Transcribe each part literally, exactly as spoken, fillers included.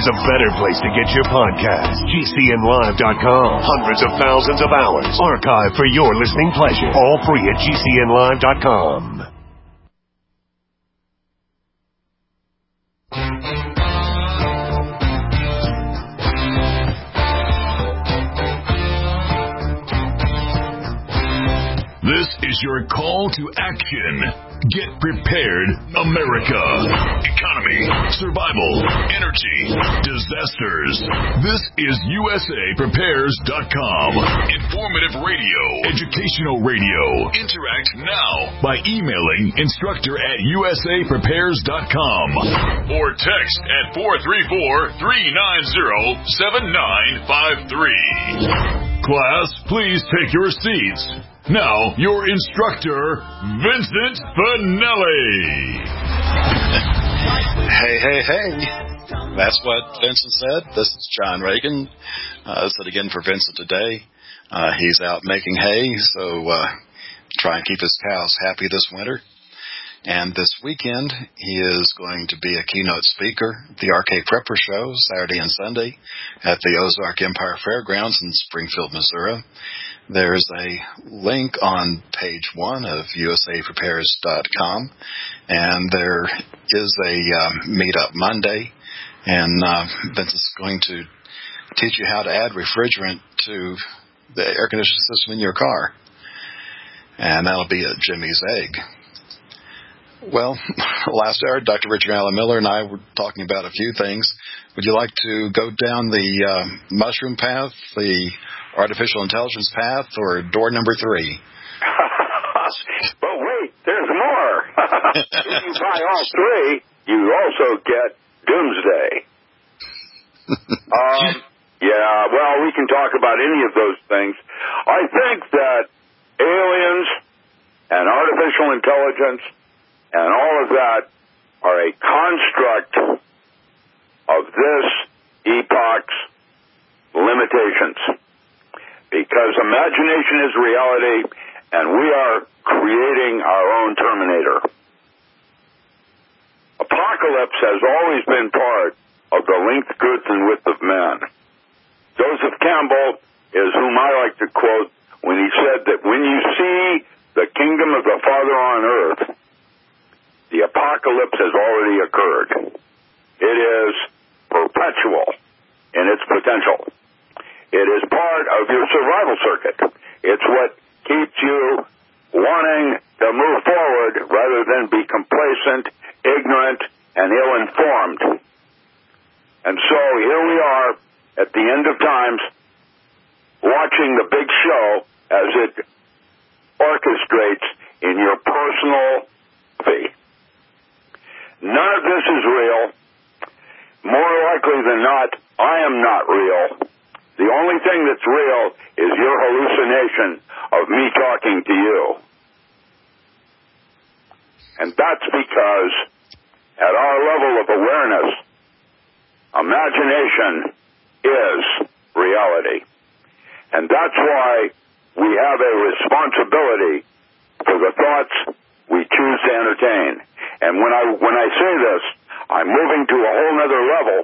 there's a better place to get your podcast. G C N live dot com. Hundreds of thousands of hours archived for your listening pleasure. All free at G C N live dot com. This is your call to action. Get prepared, America. Economy, survival, energy, disasters. This is U S A Prepares dot com. Informative radio, educational radio. Interact now by emailing instructor at U S A Prepares dot com or text at four three four, three nine zero, seven nine five three. Class, please take your seats. Now, your instructor, Vincent Finelli. Hey, hey, hey. That's what Vincent said. This is John Reagan. Uh, said again for Vincent today. Uh, he's out making hay, so uh, try and keep his cows happy this winter. And this weekend, he is going to be a keynote speaker at the R K Prepper Show, Saturday and Sunday, at the Ozark Empire Fairgrounds in Springfield, Missouri. There's a link on page one of U S A Prepares dot com, and there is a um, meetup Monday, and uh, Vince is going to teach you how to add refrigerant to the air conditioning system in your car, and that'll be at Jimmy's Egg. Well, last hour, Doctor Richard Allen Miller and I were talking about a few things. Would you like to go down the uh, mushroom path, the artificial intelligence path, or door number three? But wait, there's more. If you buy all three, you also get Doomsday. um, yeah, well, we can talk about any of those things. I think that aliens and artificial intelligence and all of that are a construct of this epoch's limitations. Because imagination is reality, and we are creating our own Terminator. Apocalypse has always been part of the length, girth, and width of man. Joseph Campbell is whom I like to quote when he said that when you see the kingdom of the Father on earth, the apocalypse has already occurred. It is perpetual in its potential. It is part of your survival circuit. It's what keeps you wanting to move forward rather than be complacent, ignorant, and ill-informed. And so here we are at the end of times watching the big show as it orchestrates in your personal fee. None of this is real. More likely than not, I am not real. The only thing that's real is your hallucination of me talking to you. And that's because at our level of awareness, imagination is reality. And that's why we have a responsibility for the thoughts we choose to entertain. And when I when I say this, I'm moving to a whole other level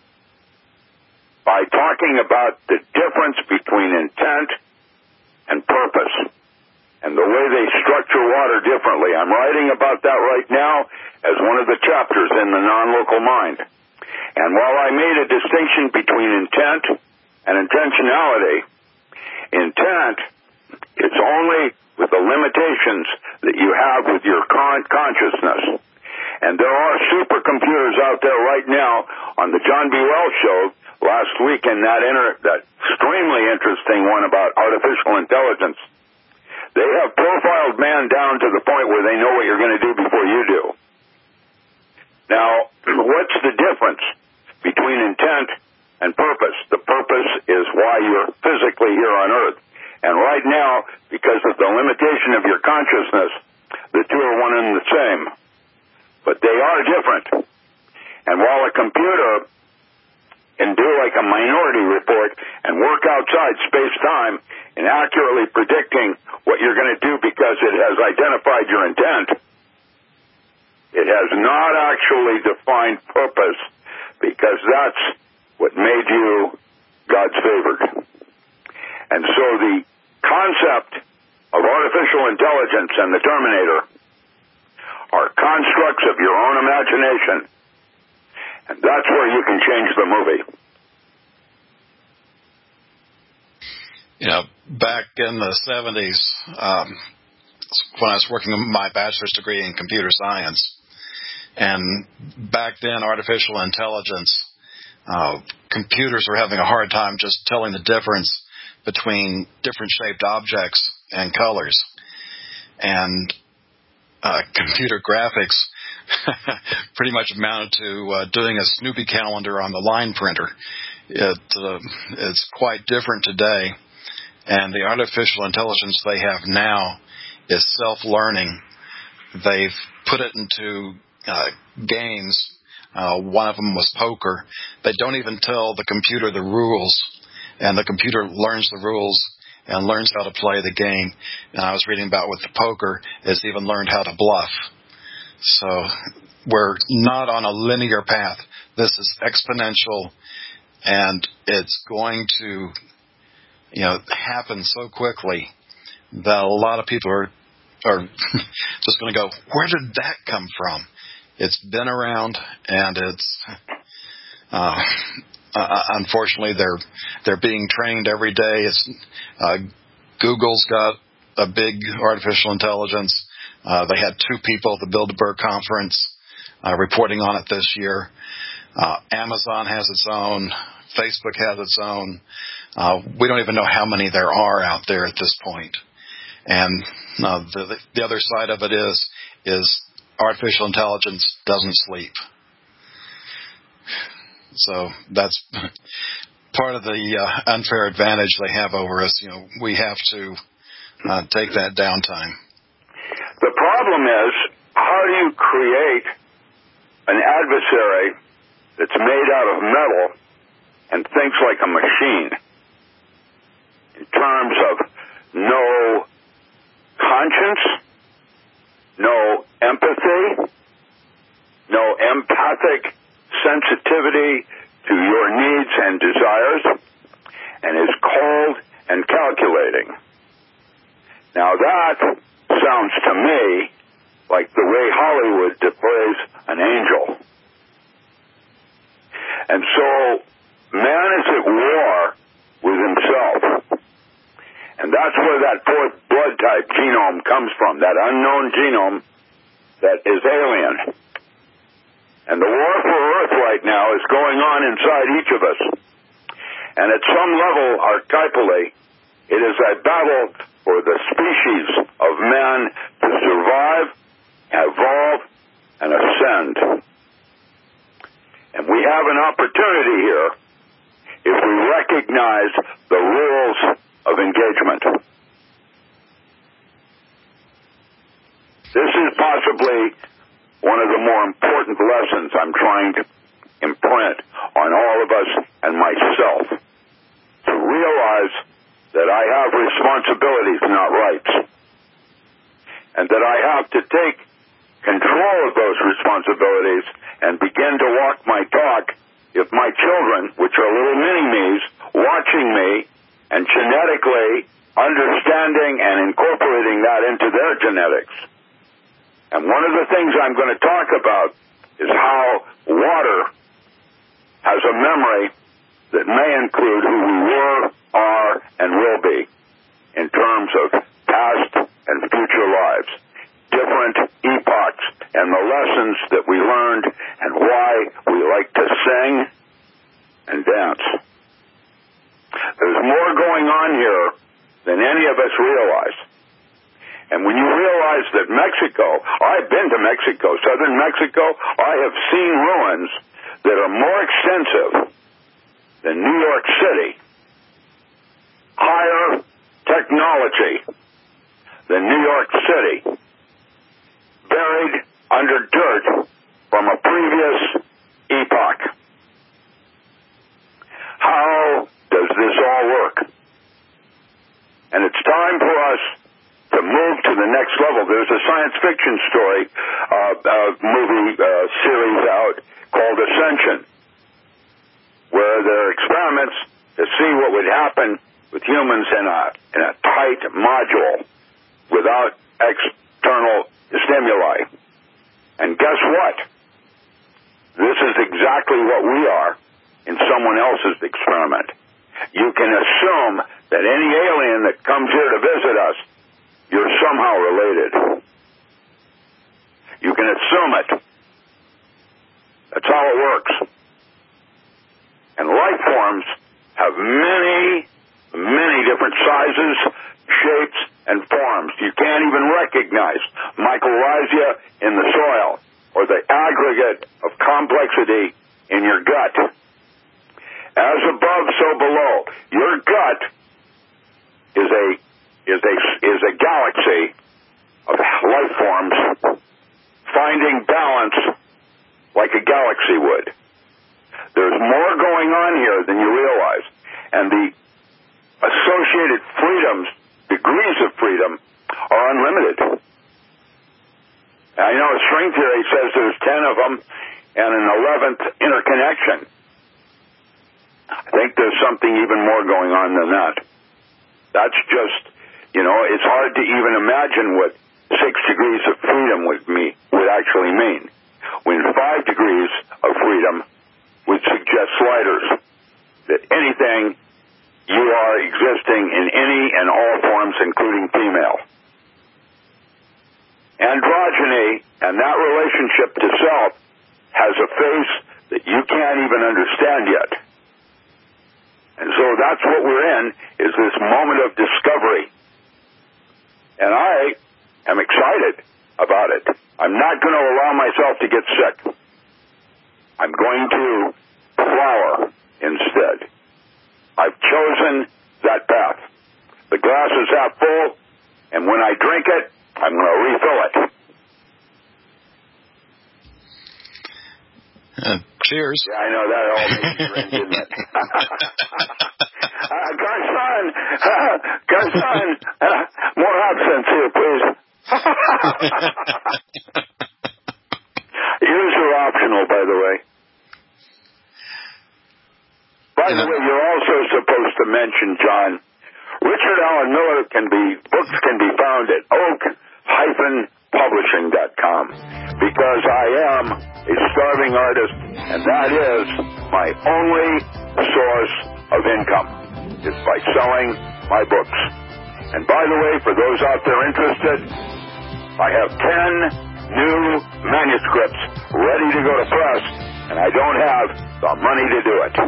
by talking about the difference between intent and purpose and the way they structure water differently. I'm writing about that right now as one of the chapters in the non-local mind. And while I made a distinction between intent and intentionality, intent is only with the limitations that you have with your current consciousness. And there are supercomputers out there right now on the John B. Wells show last week in that, inter- that extremely interesting one about artificial intelligence. They have profiled man down to the point where they know what you're going to do before you do. Now, what's the difference between intent and purpose? The purpose is why you're physically here on Earth. And right now, because of the limitation of your consciousness, the two are one and the same. But they are different. And while a computer can do like a minority report and work outside space-time in accurately predicting what you're going to do because it has identified your intent, it has not actually defined purpose because that's what made you God's favored. And so the concept of artificial intelligence and the Terminator are constructs of your own imagination. And that's where you can change the movie. You know, back in the seventies, um, when I was working on my bachelor's degree in computer science, and back then artificial intelligence, uh, computers were having a hard time just telling the difference between different shaped objects and colors. And uh, computer graphics pretty much amounted to uh, doing a Snoopy calendar on the line printer. It, uh, it's quite different today. And the artificial intelligence they have now is self-learning. They've put it into uh, games. Uh, one of them was poker. They don't even tell the computer the rules, and the computer learns the rules and learns how to play the game. And I was reading about with the poker, it's even learned how to bluff. So we're not on a linear path. This is exponential, and it's going to, you know, happen so quickly that a lot of people are are just going to go, where did that come from? It's been around, and it's uh, uh, unfortunately they're they're being trained every day. It's uh, Google's got a big artificial intelligence. Uh, they had two people at the Bilderberg conference uh, reporting on it this year. Uh, Amazon has its own. Facebook has its own. Uh, we don't even know how many there are out there at this point. And uh, the, the other side of it is is artificial intelligence doesn't sleep. So that's part of the uh, unfair advantage they have over us. You know, we have to uh, take that downtime. The problem is, how do you create an adversary that's made out of metal and thinks like a machine in terms of no conscience, no empathy, no empathic sensitivity to your needs and desires, and is cold and calculating. Now that sounds to me like the way Hollywood deploys an angel. And so man is at war with himself. And that's where that fourth blood type genome comes from, that unknown genome that is alien. And the war for Earth right now is going on inside each of us. And at some level, archetypally, it is a battle for the species of man to survive, evolve, and ascend. And we have an opportunity here if we recognize the rules of engagement. This is possibly one of the more important lessons I'm trying to imprint on all of us and myself, to realize that I have responsibilities, not rights, and that I have to take control of those responsibilities and begin to walk my talk if my children, which are little mini-me's, watching me and genetically understanding and incorporating that into their genetics. And one of the things I'm going to talk about is how water has a memory that may include who we were, are, and will be in terms of past and future lives, different epochs, and the lessons that we learned and why we like to sing and dance. There's more going on here than any of us realize. And when you realize that Mexico, I've been to Mexico, southern Mexico, I have seen ruins that are more extensive than New York City, higher technology than New York City, buried under dirt from a previous epoch. How does this all work? And it's time for us to move to the next level. There's a science fiction story, uh, uh movie uh, series out called Ascension. experiments to see what would happen with humans in a, in a tight module without external stimuli. And guess what? This is exactly what we are in someone else's experiment. You can assume that any alien that comes here to visit us, you're somehow related. You can assume it. That's how it works. And life forms have many, many different sizes, shapes, and forms. You can't even recognize mycorrhiza in the soil or the aggregate of complexity in your gut. As above, so below. Your gut is a is a is a galaxy of life forms finding balance like a galaxy would. There's more going on here than you realize, and the associated freedoms, degrees of freedom, are unlimited. I know string theory says there's ten of them and an eleventh interconnection. I think there's something even more going on than that. That's just, you know, it's hard to even imagine what six degrees of freedom would, me, would actually mean, when five degrees of freedom would suggest sliders, that anything you are existing in any and all forms, including female. Androgyny and that relationship to self has a face that you can't even understand yet. And so that's what we're in, is this moment of discovery. And I am excited about it. I'm not going to allow myself to get sick. I'm going to flower instead. I've chosen that path. The glass is half full, and when I drink it, I'm going to refill it. Uh, cheers. Yeah, I know that all made me drink, didn't it? uh, Garcon, uh, Garcon, uh, more absinthe here, please. Yours are optional, by the way. By the way, you're also supposed to mention, John, Richard Allen Miller can be, books can be found at oak dash publishing dot com, because I am a starving artist, and that is my only source of income, is by selling my books. And by the way, for those out there interested, I have ten new manuscripts ready to go to press, and I don't have the money to do it.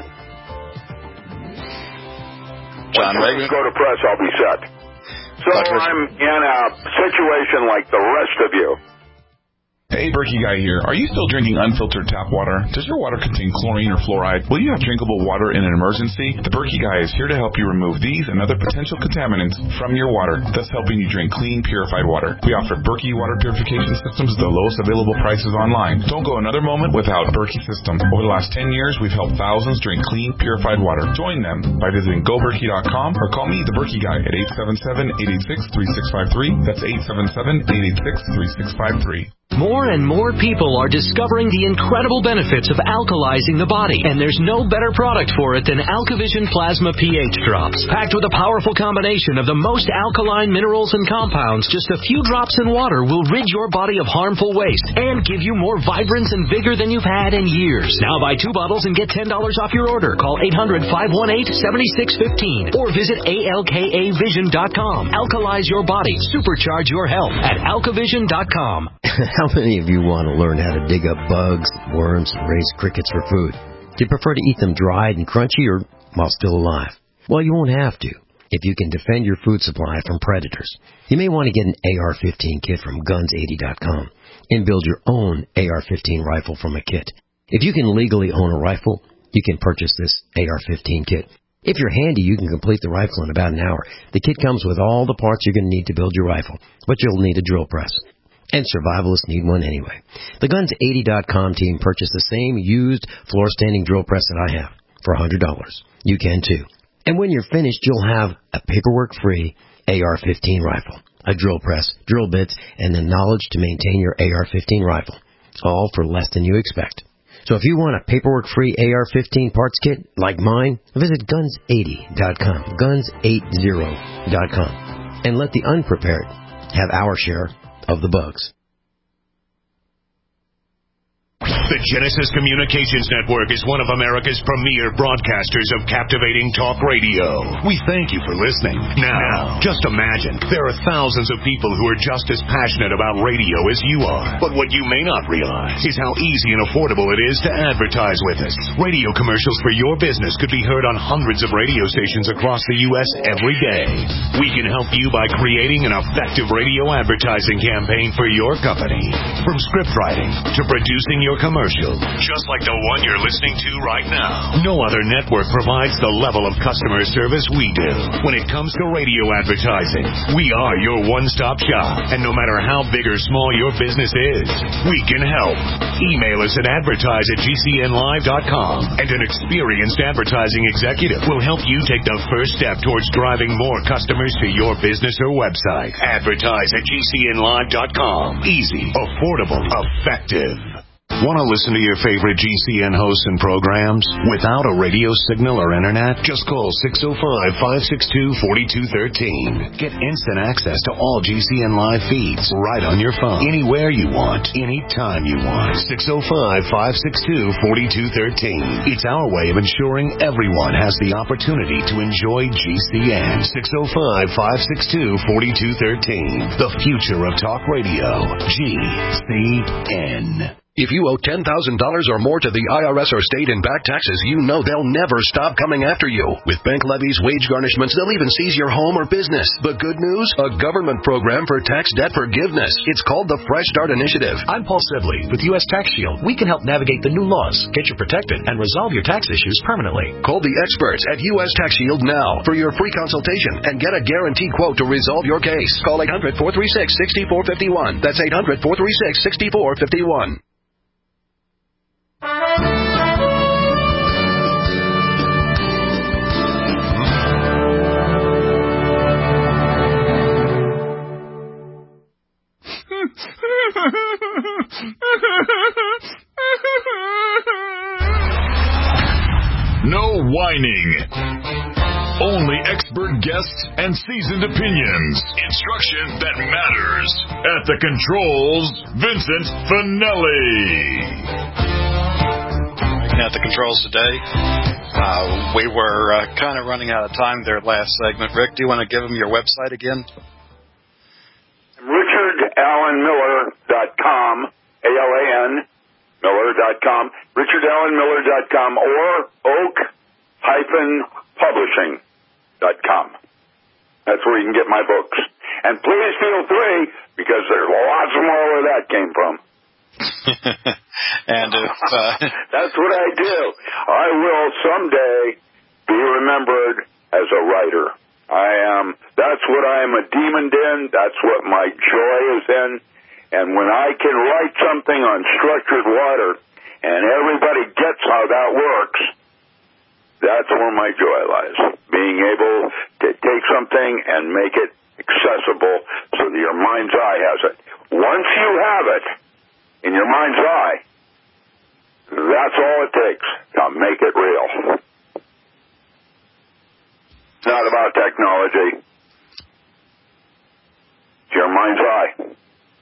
John Reagan. Go to press, I'll be set. So I'm in a situation like the rest of you. Hey, Berkey Guy here. Are you still drinking unfiltered tap water? Does your water contain chlorine or fluoride? Will you have drinkable water in an emergency? The Berkey Guy is here to help you remove these and other potential contaminants from your water, thus helping you drink clean, purified water. We offer Berkey water purification systems at the lowest available prices online. Don't go another moment without Berkey system. Over the last ten years, we've helped thousands drink clean, purified water. Join them by visiting go berkey dot com or call me, the Berkey Guy, at eight seven seven, eight eight six, three six five three. That's eight seven seven, eight eight six, three six five three. More and more people are discovering the incredible benefits of alkalizing the body, and there's no better product for it than AlkaVision Plasma pH Drops. Packed with a powerful combination of the most alkaline minerals and compounds, just a few drops in water will rid your body of harmful waste and give you more vibrance and vigor than you've had in years. Now buy two bottles and get ten dollars off your order. Call eight hundred, five one eight, seven six one five or visit A L K A vision dot com. Alkalize your body. Supercharge your health at alka vision dot com. How many of you want to learn how to dig up bugs, worms, and raise crickets for food? Do you prefer to eat them dried and crunchy or while still alive? Well, you won't have to if you can defend your food supply from predators. You may want to get an A R fifteen kit from guns eighty dot com and build your own A R fifteen rifle from a kit. If you can legally own a rifle, you can purchase this A R fifteen kit. If you're handy, you can complete the rifle in about an hour. The kit comes with all the parts you're going to need to build your rifle, but you'll need a drill press. And survivalists need one anyway. The guns eighty dot com team purchased the same used floor-standing drill press that I have for one hundred dollars. You can too. And when you're finished, you'll have a paperwork-free A R fifteen rifle, a drill press, drill bits, and the knowledge to maintain your A R fifteen rifle, all for less than you expect. So if you want a paperwork-free A R fifteen parts kit like mine, visit guns eighty dot com, guns eighty dot com, and let the unprepared have our share of the bugs. The Genesis Communications Network is one of America's premier broadcasters of captivating talk radio. We thank you for listening. Now, just imagine, there are thousands of people who are just as passionate about radio as you are. But what you may not realize is how easy and affordable it is to advertise with us. Radio commercials for your business could be heard on hundreds of radio stations across the U S every day. We can help you by creating an effective radio advertising campaign for your company. From script writing to producing your commercial, just like the one you're listening to right now. No other network provides the level of customer service we do. When it comes to radio advertising, we are your one-stop shop. And no matter how big or small your business is, we can help. Email us at advertise at G C N live dot com, and an experienced advertising executive will help you take the first step towards driving more customers to your business or website. Advertise at G C N live dot com. Easy, affordable, effective. Want to listen to your favorite G C N hosts and programs without a radio signal or internet? Just call six oh five, five six two, four two one three. Get instant access to all G C N live feeds right on your phone, anywhere you want, anytime you want. six oh five, five six two, four two one three. It's our way of ensuring everyone has the opportunity to enjoy G C N. six oh five, five six two, four two one three. The future of talk radio. G C N. If you owe ten thousand dollars or more to the I R S or state in back taxes, you know they'll never stop coming after you. With bank levies, wage garnishments, they'll even seize your home or business. But good news? A government program for tax debt forgiveness. It's called the Fresh Start Initiative. I'm Paul Sibley with U S Tax Shield. We can help navigate the new laws, get you protected, and resolve your tax issues permanently. Call the experts at U S Tax Shield now for your free consultation and get a guaranteed quote to resolve your case. Call eight hundred, four three six, six four five one. That's eight hundred, four three six, six four five one. No whining. Only expert guests and seasoned opinions. Instruction that matters. At the controls, Vincent Finelli. At the controls today, uh, we were uh, kind of running out of time there last segment. Rick, do you want to give them your website again? Richard Allen Miller dot com, A L A N, Miller dot com, Richard Allen Miller dot com, or Oak Publishing dot com. That's where you can get my books. And please feel free, because there's lots more where that came from. And if uh... that's what I do. I will someday be remembered as a writer. I am. That's what I am a demon in. That's what my joy is in. And when I can write something on structured water, and everybody gets how that works, that's where my joy lies. Being able to take something and make it accessible so that your mind's eye has it. Once you have it in your mind's eye, that's all it takes to make it real. It's not about technology. It's your mind's eye.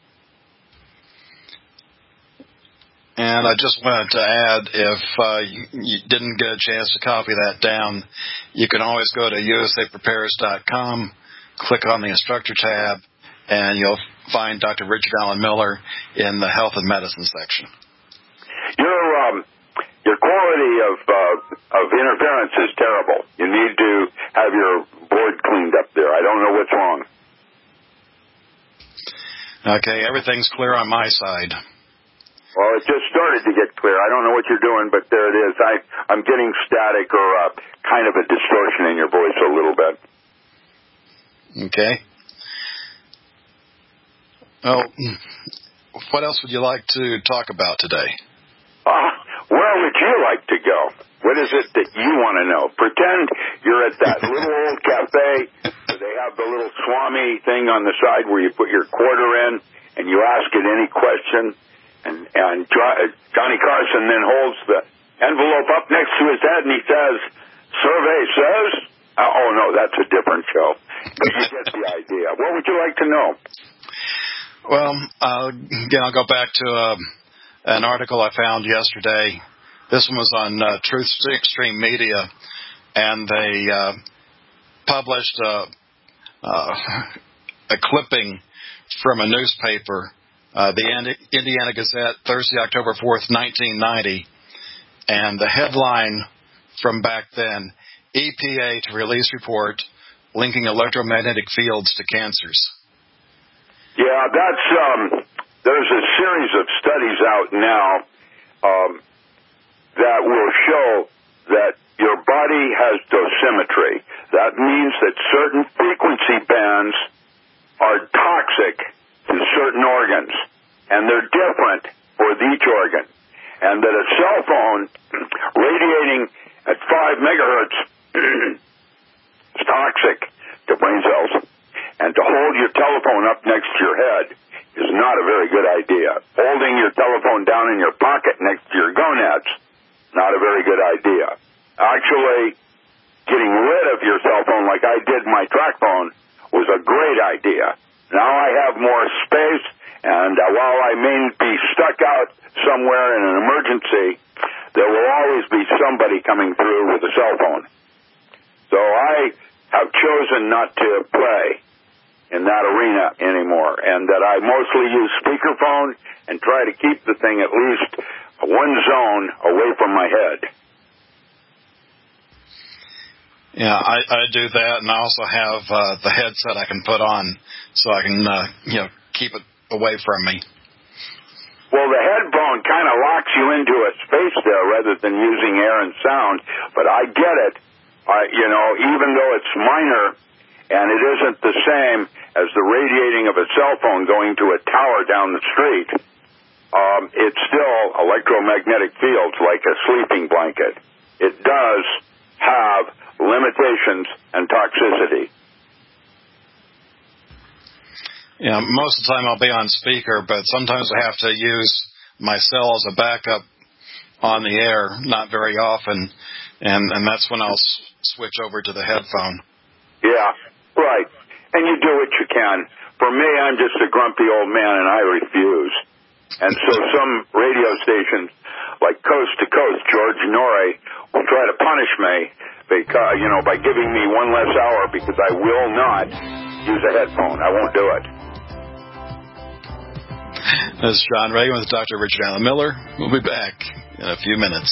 And I just wanted to add, if uh, you, you didn't get a chance to copy that down, you can always go to U S A Prepares dot com, click on the Instructor tab, and you'll find Doctor Richard Allen Miller in the Health and Medicine section. Your um, your quality of uh, of interference is terrible. You need to have your board cleaned up there. I don't know what's wrong. Okay, everything's clear on my side. Well, it just started to get clear. I don't know what you're doing, but there it is. I, I'm getting static or uh, kind of a distortion in your voice a little bit. Okay. Oh, what else would you like to talk about today? Uh, where would you like to go? What is it that you want to know? Pretend you're at that little old cafe where they have the little Swami thing on the side where you put your quarter in and you ask it any question. And, and Johnny Carson then holds the envelope up next to his head, and he says, survey says, uh, oh, no, that's a different show. But you get the idea. What would you like to know? Well, uh, again, I'll go back to uh, an article I found yesterday. This one was on uh, Truth Extreme Media, and they uh, published uh, uh, a clipping from a newspaper, uh, the Indiana Gazette, Thursday, October fourth, nineteen ninety, and the headline from back then, E P A to release report linking electromagnetic fields to cancers. Yeah, that's, um, there's a series of studies out now um, that will show that your body has dosimetry. That means that certain frequency bands are toxic to certain organs, and they're different for each organ. And that a cell phone radiating at five megahertz is toxic to brain cells. And to hold your telephone up next to your head is not a very good idea. Holding your telephone down in your pocket next to your gonads, not a very good idea. Actually, getting rid of your cell phone like I did my track phone was a great idea. Now I have more space, and uh, while I may be stuck out somewhere in an emergency, there will always be somebody coming through with a cell phone. So I have chosen not to play in that arena anymore, and that I mostly use speakerphone and try to keep the thing at least one zone away from my head. Yeah, I, I do that, and I also have uh, the headset I can put on so I can, uh, you know, keep it away from me. Well, the headphone kind of locks you into a space there rather than using air and sound, but I get it. I, you know, even though it's minor and it isn't the same as the radiating of a cell phone going to a tower down the street, um, it's still electromagnetic fields like a sleeping blanket. It does have limitations and toxicity. Yeah, most of the time I'll be on speaker, but sometimes I have to use my cell as a backup on the air, not very often, and, and that's when I'll s- switch over to the headphone. Yeah, right. And you do what you can. For me, I'm just a grumpy old man, and I refuse. And so some radio stations, like Coast to Coast, George Norrie, will try to punish me because, you know, by giving me one less hour because I will not use a headphone. I won't do it. This is John Reagan with Doctor Richard Allen Miller. We'll be back in a few minutes.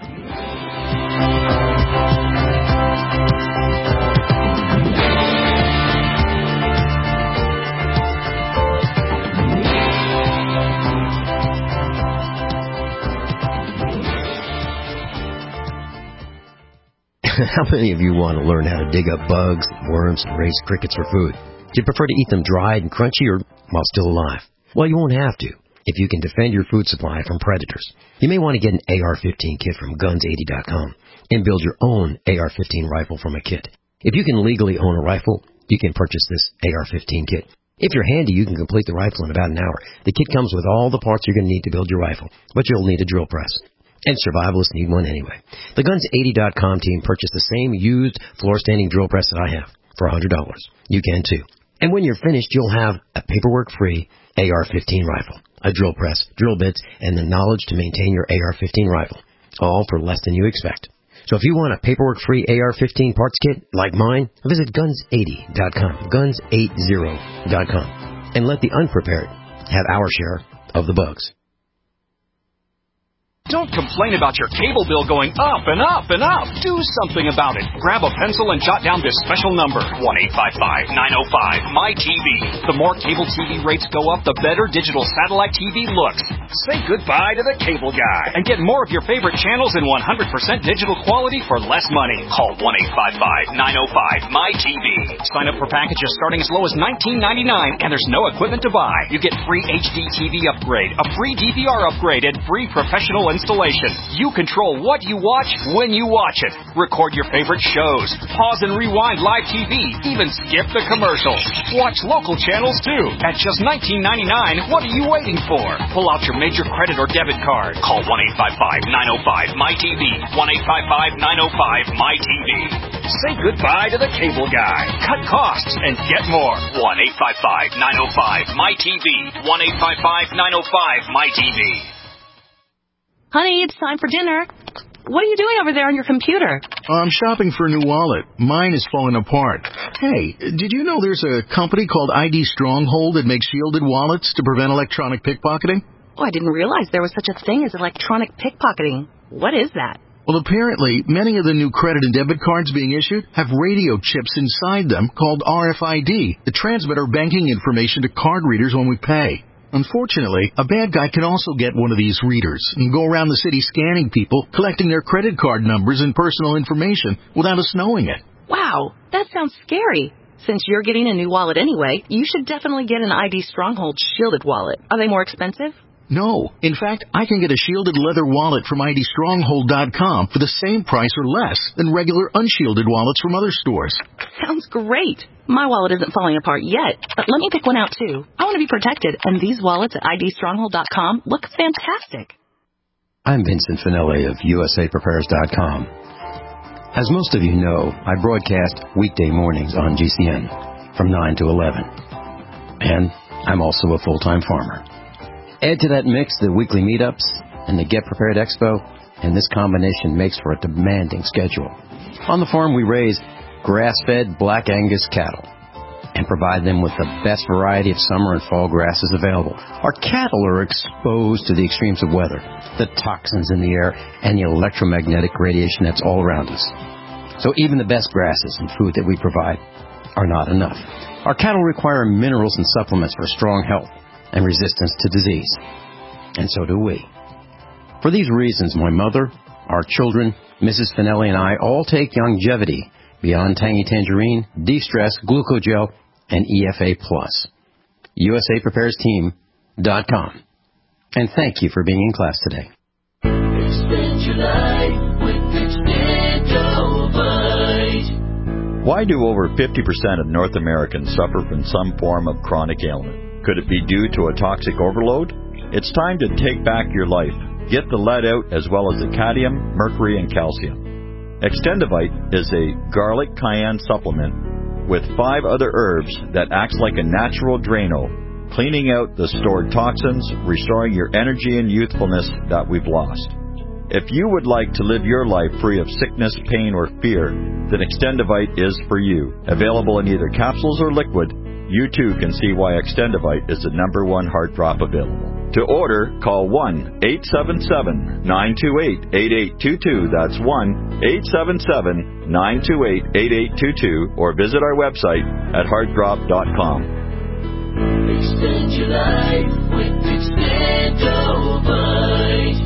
How many of you want to learn how to dig up bugs, worms, and raise crickets for food? Do you prefer to eat them dried and crunchy or while still alive? Well, you won't have to if you can defend your food supply from predators. You may want to get an A R fifteen kit from guns eighty dot com and build your own A R fifteen rifle from a kit. If you can legally own a rifle, you can purchase this A R fifteen kit. If you're handy, you can complete the rifle in about an hour. The kit comes with all the parts you're going to need to build your rifle, but you'll need a drill press. And survivalists need one anyway. The guns eighty dot com team purchased the same used floor-standing drill press that I have for one hundred dollars. You can too. And when you're finished, you'll have a paperwork-free A R fifteen rifle, a drill press, drill bits, and the knowledge to maintain your A R fifteen rifle, all for less than you expect. So if you want a paperwork-free A R fifteen parts kit like mine, visit guns eighty dot com, guns eighty dot com, and let the unprepared have our share of the bugs. Don't complain about your cable bill going up and up and up. Do something about it. Grab a pencil and jot down this special number, one eight five five, nine oh five, M Y T V. The more cable T V rates go up, the better digital satellite T V looks. Say goodbye to the cable guy and get more of your favorite channels in one hundred percent digital quality for less money. Call one eight five five, nine oh five, M Y T V. Sign up for packages starting as low as nineteen ninety-nine, and there's no equipment to buy. You get free H D T V upgrade, a free D V R upgrade, and free professional installation. You control what you watch when you watch it. Record your favorite shows. Pause and rewind live T V. Even skip the commercials. Watch local channels too. At just nineteen ninety-nine dollars, what are you waiting for? Pull out your major credit or debit card. Call one eight five five, nine oh five, M Y T V. one eight five five, nine oh five, M Y T V. Say goodbye to the cable guy. Cut costs and get more. one eight five five, nine oh five, M Y T V. one eight five five, nine oh five, M Y T V. Honey, it's time for dinner. What are you doing over there on your computer? I'm shopping for a new wallet. Mine is falling apart. Hey, did you know there's a company called I D Stronghold that makes shielded wallets to prevent electronic pickpocketing? Oh, I didn't realize there was such a thing as electronic pickpocketing. What is that? Well, apparently, many of the new credit and debit cards being issued have radio chips inside them called R F I D that transmit our banking information to card readers when we pay. Unfortunately, a bad guy can also get one of these readers and go around the city scanning people, collecting their credit card numbers and personal information without us knowing it. Wow, that sounds scary. Since you're getting a new wallet anyway, you should definitely get an I D Stronghold shielded wallet. Are they more expensive? No. In fact, I can get a shielded leather wallet from I D stronghold dot com for the same price or less than regular unshielded wallets from other stores. Sounds great. My wallet isn't falling apart yet, but let me pick one out too. I want to be protected, and these wallets at I D stronghold dot com look fantastic. I'm Vincent Finelli of U S A Prepares dot com. As most of you know, I broadcast weekday mornings on G C N from nine to eleven. And I'm also a full-time farmer. Add to that mix the weekly meetups and the Get Prepared Expo, and this combination makes for a demanding schedule. On the farm, we raise grass-fed Black Angus cattle and provide them with the best variety of summer and fall grasses available. Our cattle are exposed to the extremes of weather, the toxins in the air, and the electromagnetic radiation that's all around us. So even the best grasses and food that we provide are not enough. Our cattle require minerals and supplements for strong health and resistance to disease. And so do we. For these reasons, my mother, our children, Missus Finelli, and I all take Longevity Beyond Tangy Tangerine, De-Stress, Glucogel, and E F A Plus. U S A Prepares Team dot com. And thank you for being in class today. Extend your life with Extendovite. Why do over fifty percent of North Americans suffer from some form of chronic ailment? Could it be due to a toxic overload? It's time to take back your life. Get the lead out as well as the cadmium, mercury, and calcium. Extendovite is a garlic cayenne supplement with five other herbs that acts like a natural Drano, cleaning out the stored toxins, restoring your energy and youthfulness that we've lost. If you would like to live your life free of sickness, pain, or fear, then Extendovite is for you. Available in either capsules or liquid, you too can see why Extendovite is the number one heart drop available. To order, call one eight seven seven, nine two eight, eight eight two two. That's one eight seven seven, nine two eight, eight eight two two, or visit our website at heart drop dot com. Extend your life with Extendovite.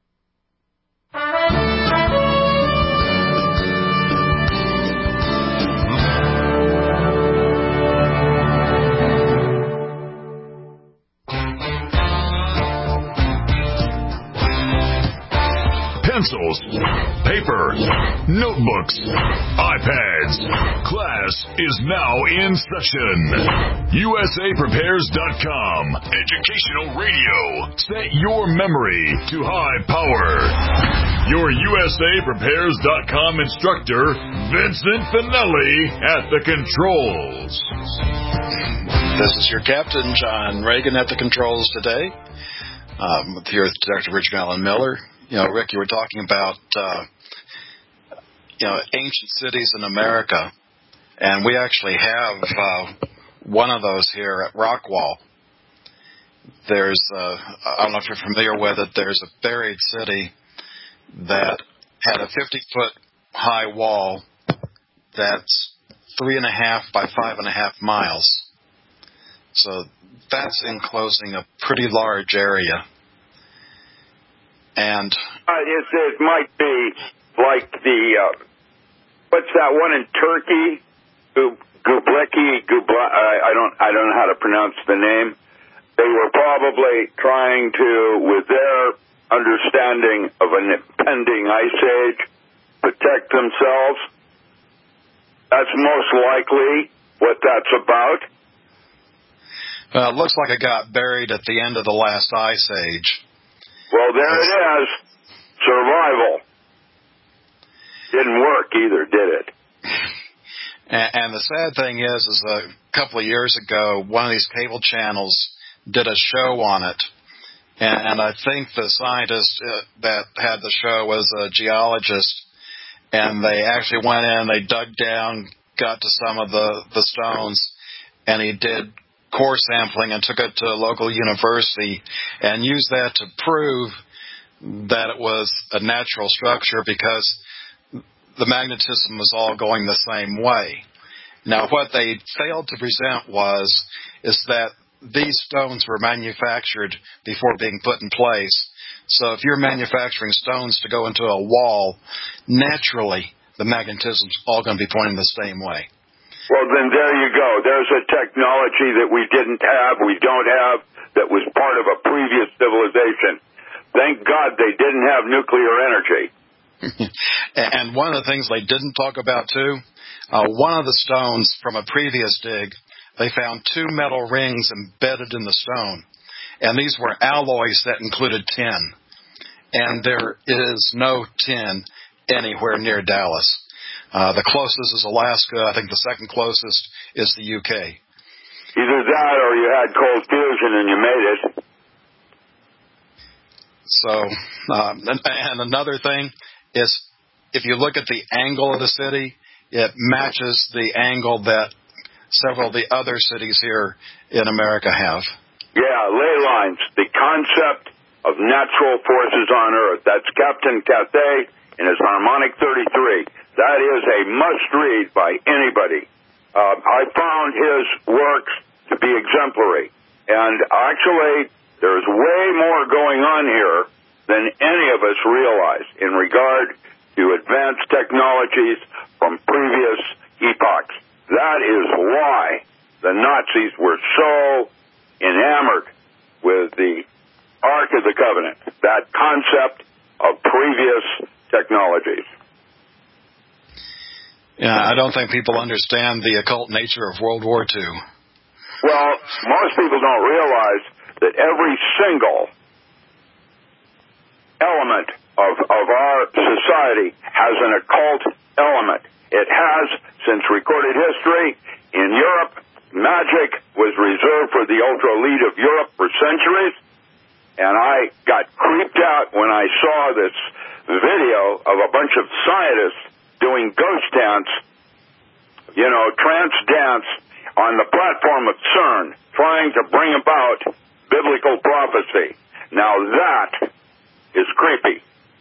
Pencils, paper, notebooks, iPads. Class is now in session. U S A Prepares dot com. Educational radio. Set your memory to high power. Your U S A Prepares dot com instructor, Vincent Finelli, at the controls. This is your captain, John Reagan, at the controls today. Um, here with Doctor Richard Allen Miller. You know, Rick, you were talking about, uh, you know, ancient cities in America, and we actually have uh, one of those here at Rockwall. There's, uh, I don't know if you're familiar with it, there's a buried city that had a fifty-foot high wall that's three and a half by five and a half miles. So that's enclosing a pretty large area. And uh, it, it might be like the, uh, what's that one in Turkey? Göbekli, Göbekli, I don't, I don't know how to pronounce the name. They were probably trying to, with their understanding of an impending ice age, protect themselves. That's most likely what that's about. Well, it looks like it got buried at the end of the last ice age. Well, there it is. Survival. Didn't work either, did it? And, and the sad thing is, is a couple of years ago, one of these cable channels did a show on it. And, and I think the scientist uh, that had the show was a geologist. And they actually went in, they dug down, got to some of the, the stones, and he did core sampling and took it to a local university and used that to prove that it was a natural structure because the magnetism was all going the same way. Now, what they failed to present was is that these stones were manufactured before being put in place. So if you're manufacturing stones to go into a wall, naturally the magnetism's all going to be pointing the same way. Well, then there you go. There's a technology that we didn't have, we don't have, that was part of a previous civilization. Thank God they didn't have nuclear energy. And one of the things they didn't talk about, too, uh, one of the stones from a previous dig, they found two metal rings embedded in the stone. And these were alloys that included tin. And there is no tin anywhere near Dallas. Uh, the closest is Alaska. I think the second closest is the U K. Either that or you had cold fusion and you made it. So, um, and, and another thing is if you look at the angle of the city, it matches the angle that several of the other cities here in America have. Yeah, ley lines, the concept of natural forces on Earth. That's Captain Cathay in his Harmonic thirty-three. That is a must-read by anybody. Uh, I found his works to be exemplary. And actually, there's way more going on here than any of us realize in regard to advanced technologies from previous epochs. That is why the Nazis were so enamored with the Ark of the Covenant, that concept of previous technologies. Yeah, I don't think people understand the occult nature of World War Two. Well, most people don't realize that every single element of, of our society has an occult element. It has, since recorded history, in Europe, magic was reserved for the ultra-elite of Europe for centuries, and I got creeped out when I saw this video of a bunch of scientists doing ghost dance, you know, trance dance on the platform of CERN, trying to bring about biblical prophecy. Now that is creepy.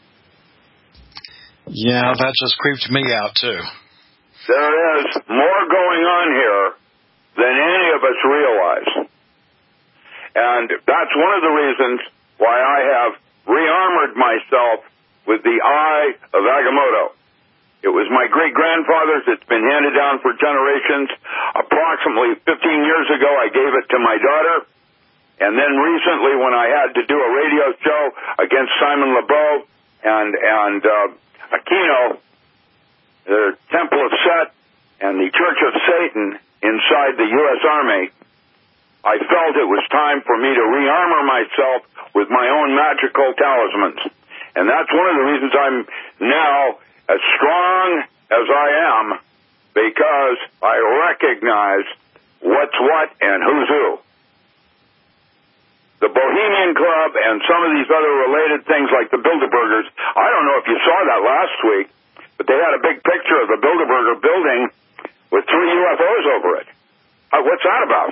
Yeah, that just creeped me out, too. There is more going on here than any of us realize. And that's one of the reasons why I have re-armored myself with the Eye of Agamotto. It was my great-grandfather's. It's been handed down for generations. Approximately fifteen years ago, I gave it to my daughter. And then recently, when I had to do a radio show against Simon LeBeau and, and uh, Aquino, the Temple of Set and the Church of Satan inside the U S Army, I felt it was time for me to re-armor myself with my own magical talismans. And that's one of the reasons I'm now as strong as I am, because I recognize what's what and who's who. The Bohemian Club and some of these other related things like the Bilderbergers, I don't know if you saw that last week, but they had a big picture of the Bilderberger building with three U F Os over it. Uh, what's that about?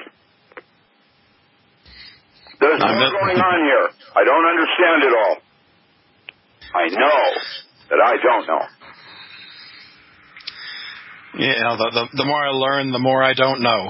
There's more going on here. I don't understand it all. I know that I don't know. Yeah, the, the, the more I learn, the more I don't know.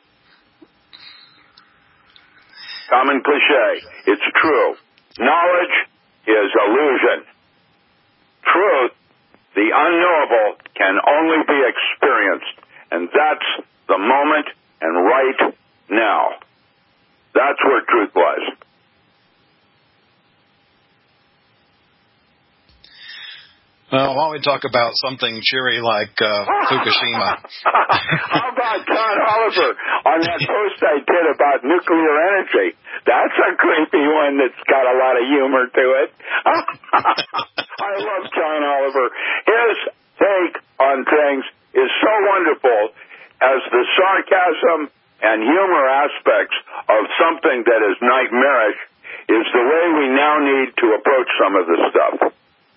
Common cliche. It's true. Knowledge is illusion. Truth, the unknowable, can only be experienced. And that's the moment and right now. That's where truth lies. Well, why don't we talk about something cheery like uh, Fukushima? How about John Oliver on that post I did about nuclear energy? That's a creepy one that's got a lot of humor to it. I love John Oliver. His take on things is so wonderful as the sarcasm and humor aspects of something that is nightmarish is the way we now need to approach some of this stuff.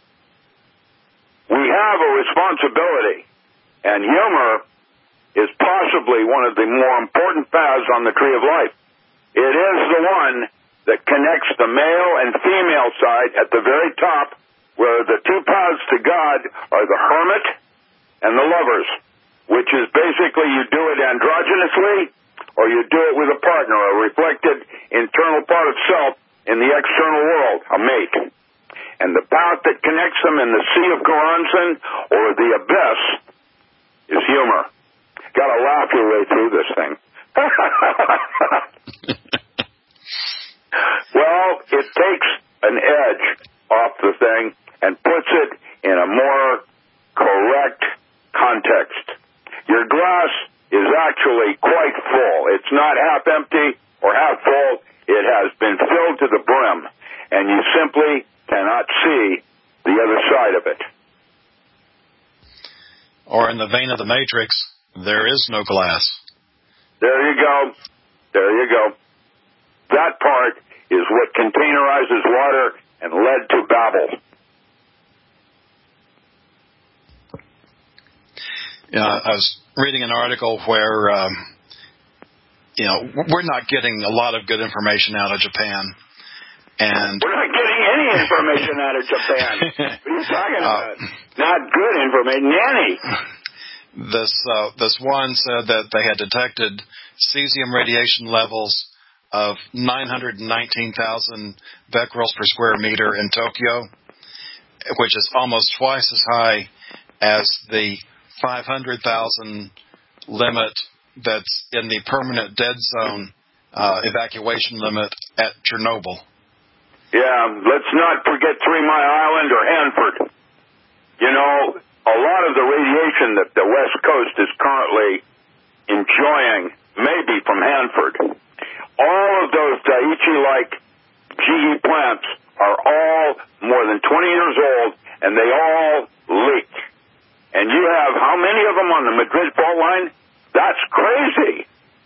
We have a responsibility, and humor is possibly one of the more important paths on the tree of life. It is the one that connects the male and female side at the very top, where the two paths to God are the hermit and the lovers, which is basically you do it androgynously or you do it with a partner, a reflected internal part of self in the external world, a mate. And the path that connects them in the Sea of Karansan or the abyss is humor. Gotta laugh your way through this thing. Well, it takes an edge off the thing and puts it in a more correct context. Your glass is actually quite full. It's not half empty or half full. It has been filled to the brim, and you simply cannot see the other side of it. Or in the vein of the Matrix, there is no glass. There you go. There you go. That part is what containerizes water and led to Babel. Yeah, I was reading an article where, um, you know, we're not getting a lot of good information out of Japan. And we're not getting any information out of Japan. What are you talking about? Uh, not good information, any. This uh, this one said that they had detected cesium radiation levels of nine hundred nineteen thousand becquerels per square meter in Tokyo, which is almost twice as high as the five hundred thousand limit that's in the permanent dead zone uh, evacuation limit at Chernobyl. Yeah, let's not forget Three Mile Island or Hanford. You know, a lot of the radiation that the West Coast is currently enjoying may be from Hanford. All of those Daiichi-like G E plants are all more than twenty years old, and they all leak. And you have how many of them on the Madrid fault line? That's crazy.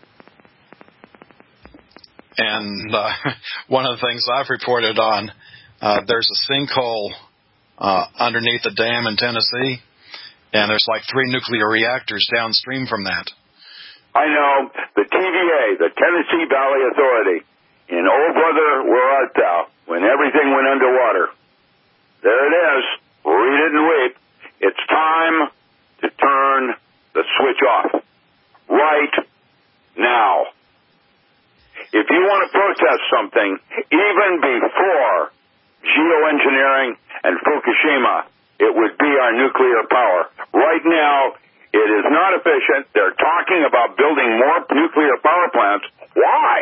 And uh, one of the things I've reported on, uh, there's a sinkhole uh, underneath the dam in Tennessee, and there's like three nuclear reactors downstream from that. I know. The T V A, the Tennessee Valley Authority, in Oh Brother, Where Art Thou, when everything went underwater. There it is. Read it and weep. It's time to turn the switch off. Right now. If you want to protest something, even before geoengineering and Fukushima, it would be our nuclear power. Right now, it is not efficient. They're talking about building more nuclear power plants. Why?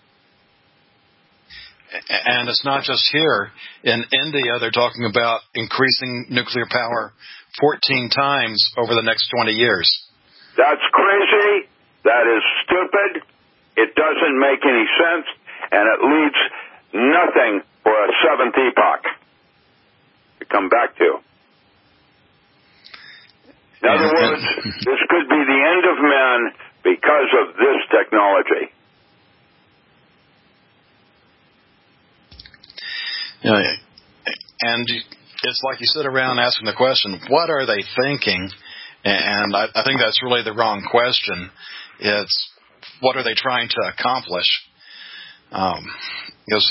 And it's not just here. In India, they're talking about increasing nuclear power fourteen times over the next twenty years. That's crazy. That is stupid. It doesn't make any sense, and it leaves nothing for a seventh epoch to come back to. In other words, this could be the end of men because of this technology. Yeah, and it's like you sit around asking the question, what are they thinking? And I, I think that's really the wrong question. It's, what are they trying to accomplish? Um, because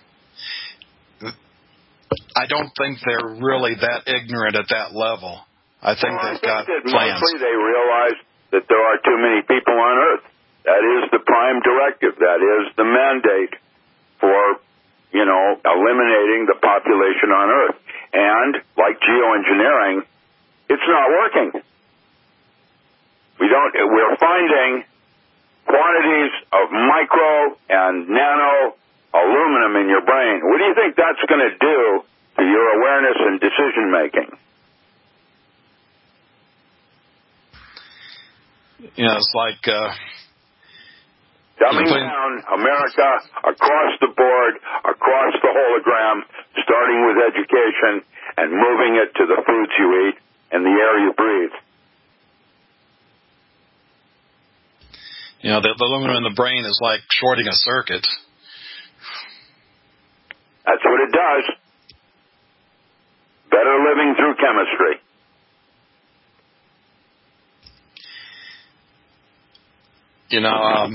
I don't think they're really that ignorant at that level. I think well, they've I think got that plans. Mostly they realize that there are too many people on Earth. That is the prime directive. That is the mandate for, you know, eliminating the population on Earth. And, like geoengineering, it's not working. We don't, we're finding quantities of micro and nano aluminum in your brain. What do you think that's going to do to your awareness and decision making? You know, it's like uh, dumbing down America across the board, across the hologram, starting with education and moving it to the foods you eat and the air you breathe. You know, the, the aluminum in the brain is like shorting a circuit. That's what it does. Better living through chemistry. You know, um,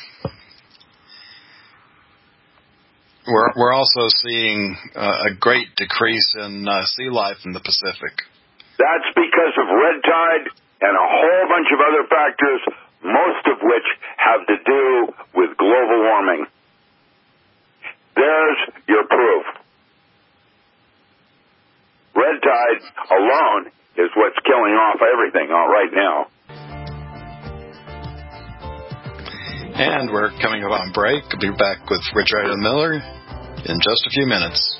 we're we're also seeing uh, a great decrease in uh, sea life in the Pacific. That's because of red tide and a whole bunch of other factors, most of which have to do with global warming. There's your proof. Red tide alone is what's killing off everything right now. And we're coming up on break. I'll be back with Richard and Miller in just a few minutes.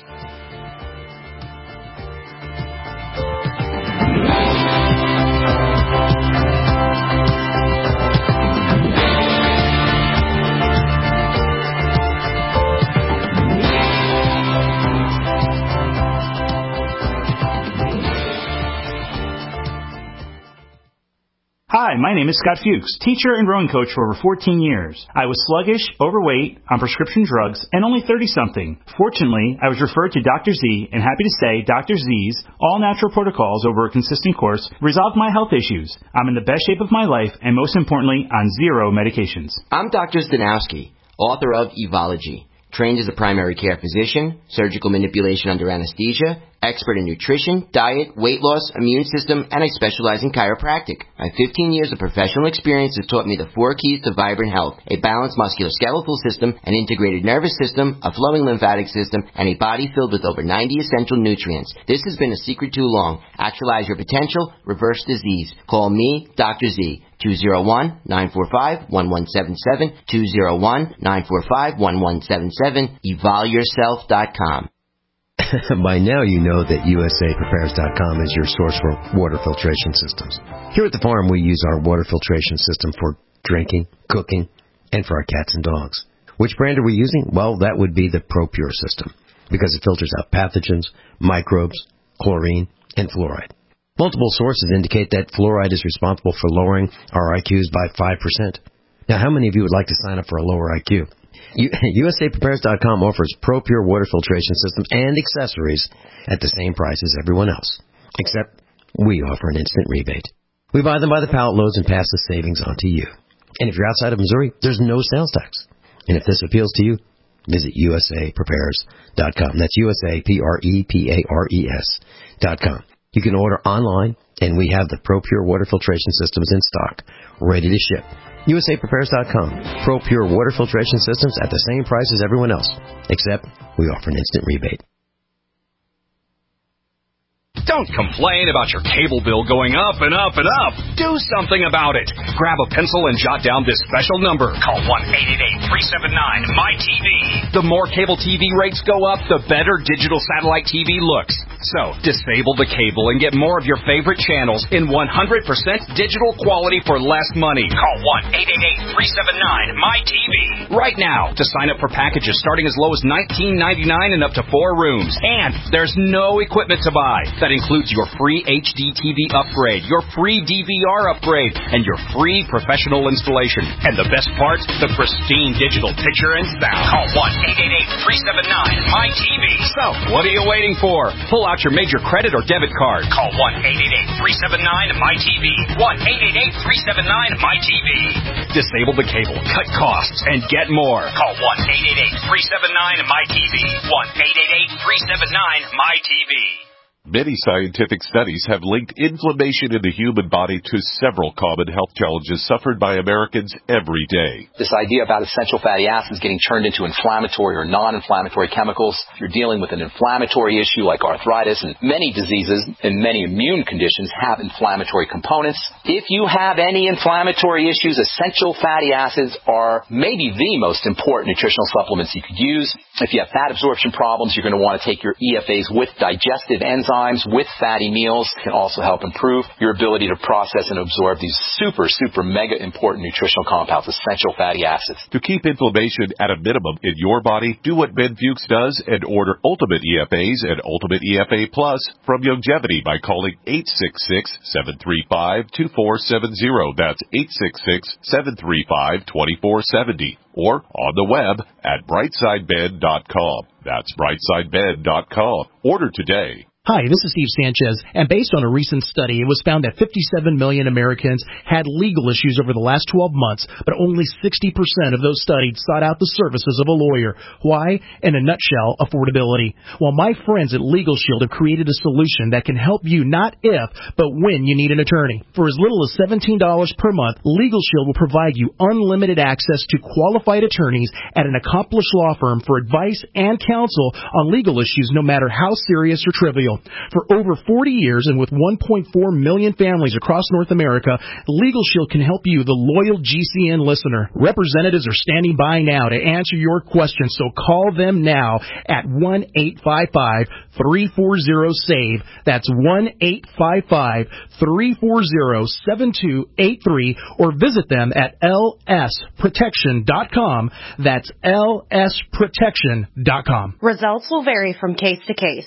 Hi, my name is Scott Fuchs, teacher and rowing coach for over fourteen years. I was sluggish, overweight, on prescription drugs, and only thirty-something. Fortunately, I was referred to Doctor Z, and happy to say Doctor Z's all-natural protocols over a consistent course resolved my health issues. I'm in the best shape of my life, and most importantly, on zero medications. I'm Doctor Stanowski, author of Evology. Trained as a primary care physician, surgical manipulation under anesthesia, expert in nutrition, diet, weight loss, immune system, and I specialize in chiropractic. My fifteen years of professional experience has taught me the four keys to vibrant health: a balanced musculoskeletal system, an integrated nervous system, a flowing lymphatic system, and a body filled with over ninety essential nutrients. This has been a secret too long. Actualize your potential, reverse disease. Call me, Doctor Z, two oh one, nine four five, one one seven seven, two oh one, nine four five, one one seven seven, evol yourself dot com. By now you know that U S A Prepares dot com is your source for water filtration systems. Here at the farm we use our water filtration system for drinking, cooking, and for our cats and dogs. Which brand are we using? Well, that would be the ProPure system, because it filters out pathogens, microbes, chlorine, and fluoride. Multiple sources indicate that fluoride is responsible for lowering our I Qs by five percent. Now, how many of you would like to sign up for a lower I Q? U S A Prepares dot com offers ProPure water filtration systems and accessories at the same price as everyone else, except we offer an instant rebate. We buy them by the pallet loads and pass the savings on to you. And if you're outside of Missouri, there's no sales tax. And if this appeals to you, visit U S A Prepares dot com. That's U S A P R E P A R E S dot com. You can order online, and we have the ProPure water filtration systems in stock, ready to ship. U S A Prepares dot com. ProPure water filtration systems at the same price as everyone else, except we offer an instant rebate. Don't complain about your cable bill going up and up and up. Do something about it. Grab a pencil and jot down this special number. Call one eight eight eight, three seven nine, M Y T V. The more cable T V rates go up, the better digital satellite T V looks. So, disable the cable and get more of your favorite channels in one hundred percent digital quality for less money. Call one eight eight eight, three seven nine, M Y T V right now to sign up for packages starting as low as nineteen ninety-nine and up to four rooms. And there's no equipment to buy. That includes your free H D T V upgrade, your free D V R upgrade, and your free professional installation. And the best part, the pristine digital picture and sound. Call one eight eight eight, three seven nine, M Y T V. So, what are you waiting for? Pull out your major credit or debit card. Call one eight eight eight, three seven nine, M Y T V. one eight eight eight, three seven nine, M Y T V. Disable the cable, cut costs, and get more. Call one eight eight eight, three seven nine, M Y T V. one eight eight eight, three seven nine, M Y T V. Many scientific studies have linked inflammation in the human body to several common health challenges suffered by Americans every day. This idea about essential fatty acids getting turned into inflammatory or non-inflammatory chemicals, if you're dealing with an inflammatory issue like arthritis, and many diseases and many immune conditions have inflammatory components. If you have any inflammatory issues, essential fatty acids are maybe the most important nutritional supplements you could use. If you have fat absorption problems, you're going to want to take your E F As with digestive enzymes. enzymes with fatty meals can also help improve your ability to process and absorb these super, super mega important nutritional compounds, essential fatty acids. To keep inflammation at a minimum in your body, do what Ben Fuchs does and order Ultimate E F As and Ultimate E F A Plus from Youngevity by calling eight six six, seven three five, two four seven zero. That's eight six six, seven three five, two four seven zero. Or on the web at brightside bed dot com. That's brightside bed dot com. Order today. Hi, this is Steve Sanchez, and based on a recent study, it was found that fifty-seven million Americans had legal issues over the last twelve months, but only sixty percent of those studied sought out the services of a lawyer. Why? In a nutshell, affordability. Well, my friends at Legal Shield have created a solution that can help you not if, but when you need an attorney. For as little as seventeen dollars per month, Legal Shield will provide you unlimited access to qualified attorneys at an accomplished law firm for advice and counsel on legal issues, no matter how serious or trivial. For over forty years and with one point four million families across North America, Legal Shield can help you, the loyal G C N listener. Representatives are standing by now to answer your questions, so call them now at one eight five five, three four zero, S A V E. That's one eight five five, three four zero, seven two eight three, or visit them at L S protection dot com. That's L S protection dot com. Results will vary from case to case.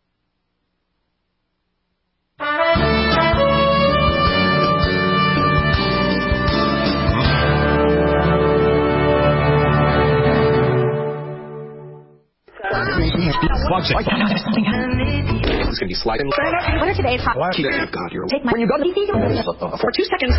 It's going to be sliding. What are today's hot? Oh, God, you're... Take my... When you go to the for two seconds.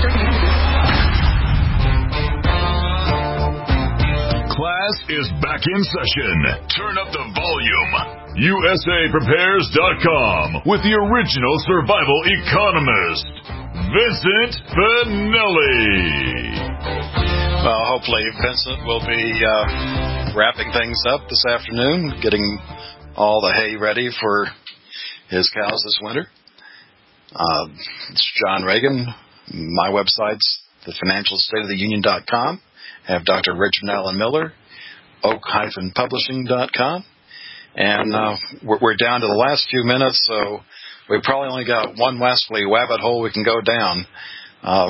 Class is back in session. Turn up the volume. U S A Prepares dot com with the original survival economist, Vincent Finelli. Well, hopefully Vincent will be uh, wrapping things up this afternoon, getting all the hay ready for his cows this winter. Uh, it's John Reagan. My website's the financial state of the union dot com. I have Doctor Richard Allen Miller, oak dash publishing dot com. And uh, we're, we're down to the last few minutes, so we probably only got one Wesley rabbit hole we can go down. Uh,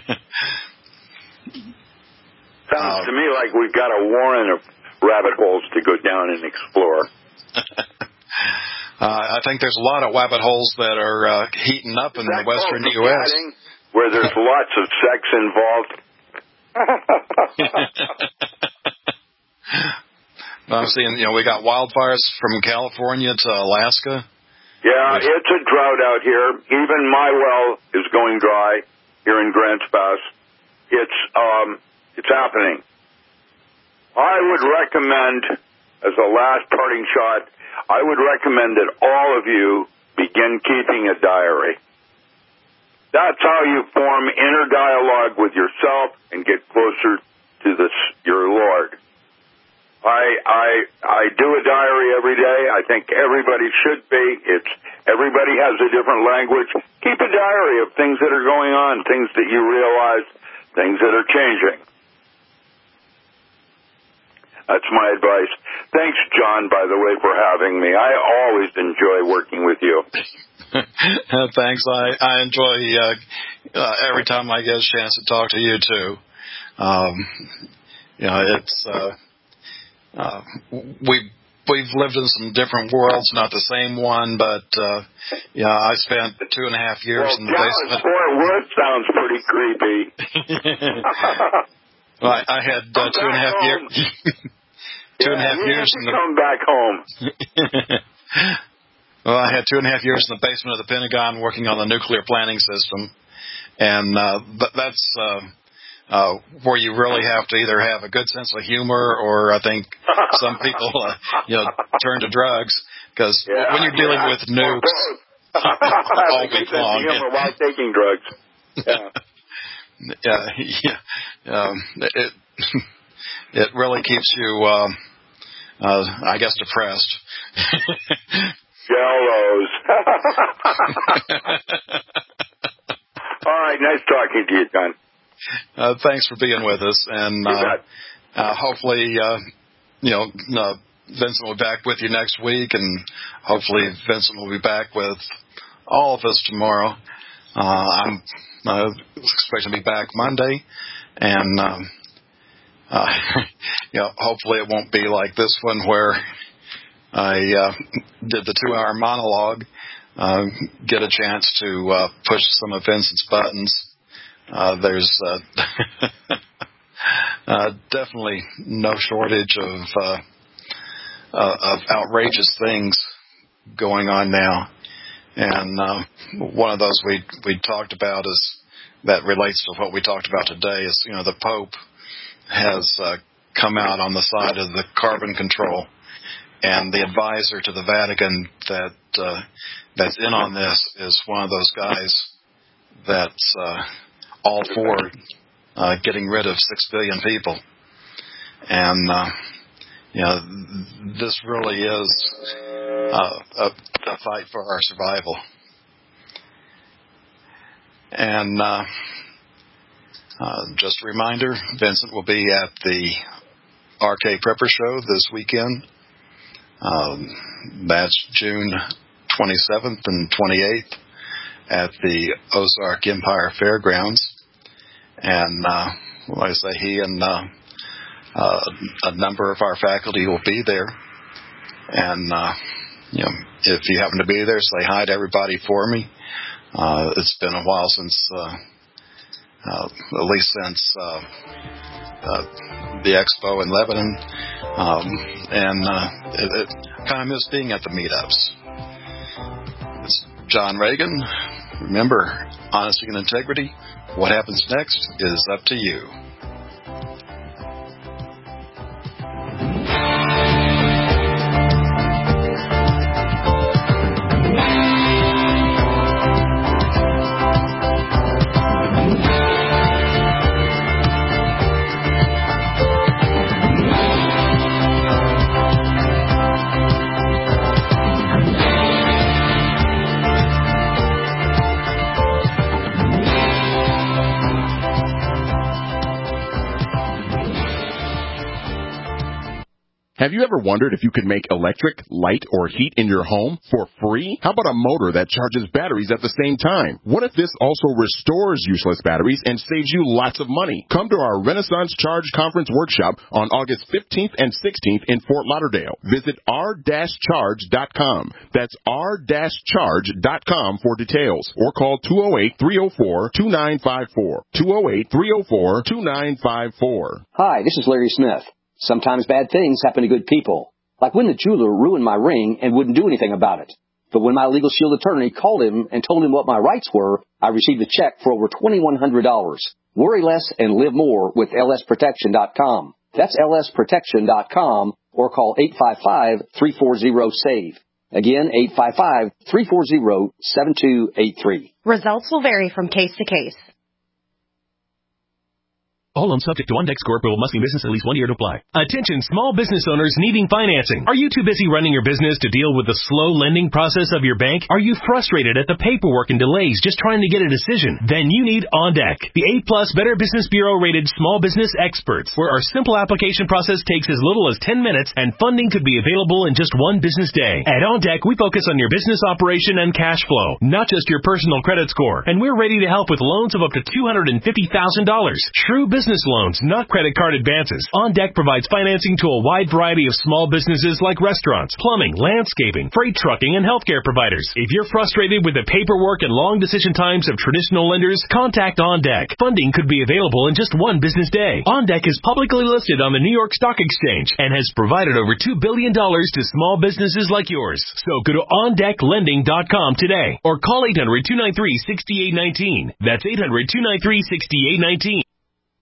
Sounds uh, to me like we've got a warren of rabbit holes to go down and explore. uh, I think there's a lot of rabbit holes that are uh, heating up in the western U S where there's lots of sex involved. I'm seeing, you know, we got wildfires from California to Alaska. Yeah, it's a drought out here. Even my well is going dry here in Grants Pass. It's um, it's happening. I would recommend, as a last parting shot, I would recommend that all of you begin keeping a diary. That's how you form inner dialogue with yourself and get closer to this, your Lord. I I I do a diary every day. I think everybody should be. It's everybody has a different language. Keep a diary of things that are going on, things that you realize, things that are changing. That's my advice. Thanks, John, by the way, for having me. I always enjoy working with you. Thanks. I, I enjoy uh, uh, every time I get a chance to talk to you, too. Um, you know, it's... Uh, Uh, we, we've lived in some different worlds, not the same one, but, uh, yeah, I spent two and a half years well, in the basement. Fort Worth sounds pretty creepy. well, I, I had uh, two and a half years. two yeah, and a half years in the. Come back home. Well, I had two and a half years in the basement of the Pentagon working on the nuclear planning system, and uh, but that's. Uh, Uh, where you really have to either have a good sense of humor or I think some people, uh, you know, turn to drugs because yeah, when you're dealing yeah. with nukes all week long. Humor while taking drugs. Yeah. yeah, yeah. Um, it, it really keeps you, um, uh, I guess, depressed. Jellos. All right, nice talking to you, John. Uh, thanks for being with us, and uh, uh, hopefully, uh, you know, uh, Vincent will be back with you next week, and hopefully Vincent will be back with all of us tomorrow. Uh, I'm uh, expecting to be back Monday, and um, uh, you know, hopefully it won't be like this one where I uh, did the two-hour monologue, uh, get a chance to uh, push some of Vincent's buttons. Uh, there's uh, uh, definitely no shortage of uh, uh, of outrageous things going on now. And uh, one of those we we talked about is that relates to what we talked about today is, you know, the Pope has uh, come out on the side of the carbon control, and the advisor to the Vatican that uh, that's in on this is one of those guys that's uh, all for uh, getting rid of six billion people. And uh, you know, this really is uh, a, a fight for our survival. And uh, uh, just a reminder, Vincent will be at the R K Prepper Show this weekend. Um, that's June twenty-seventh and twenty-eighth at the Ozark Empire Fairgrounds. And uh, like I say, he and uh, uh, a number of our faculty will be there. And uh, you know, if you happen to be there, say hi to everybody for me. Uh, it's been a while since, uh, uh, at least since uh, uh, the expo in Lebanon, um, and uh, it, it kind of miss being at the meetups. It's John Reagan. Remember, honesty and integrity. What happens next is up to you. Have you ever wondered if you could make electric, light, or heat in your home for free? How about a motor that charges batteries at the same time? What if this also restores useless batteries and saves you lots of money? Come to our Renaissance Charge Conference Workshop on August fifteenth and sixteenth in Fort Lauderdale. Visit r dash charge dot com. That's r dash charge dot com for details. Or call two oh eight, three oh four, two nine five four. two oh eight, three oh four, two nine five four. Hi, this is Larry Smith. Sometimes bad things happen to good people. Like when the jeweler ruined my ring and wouldn't do anything about it. But when my Legal Shield attorney called him and told him what my rights were, I received a check for over twenty-one hundred dollars. Worry less and live more with L S protection dot com. That's L S protection dot com, or call eight five five, three four zero, SAVE. Again, eight five five, three four zero, seven two eight three. Results will vary from case to case. All loans subject to OnDeck score approval, must be in business at least one year to apply. Attention small business owners needing financing. Are you too busy running your business to deal with the slow lending process of your bank? Are you frustrated at the paperwork and delays just trying to get a decision? Then you need OnDeck, the A-plus Better Business Bureau rated small business experts, where our simple application process takes as little as ten minutes and funding could be available in just one business day. At OnDeck, we focus on your business operation and cash flow, not just your personal credit score. And we're ready to help with loans of up to two hundred fifty thousand dollars. True business Business loans, not credit card advances. OnDeck provides financing to a wide variety of small businesses like restaurants, plumbing, landscaping, freight trucking, and healthcare providers. If you're frustrated with the paperwork and long decision times of traditional lenders, contact OnDeck. Funding could be available in just one business day. OnDeck is publicly listed on the New York Stock Exchange and has provided over two billion dollars to small businesses like yours. So go to on deck lending dot com today or call eight hundred, two nine three, six eight one nine. That's eight hundred, two nine three, six eight one nine.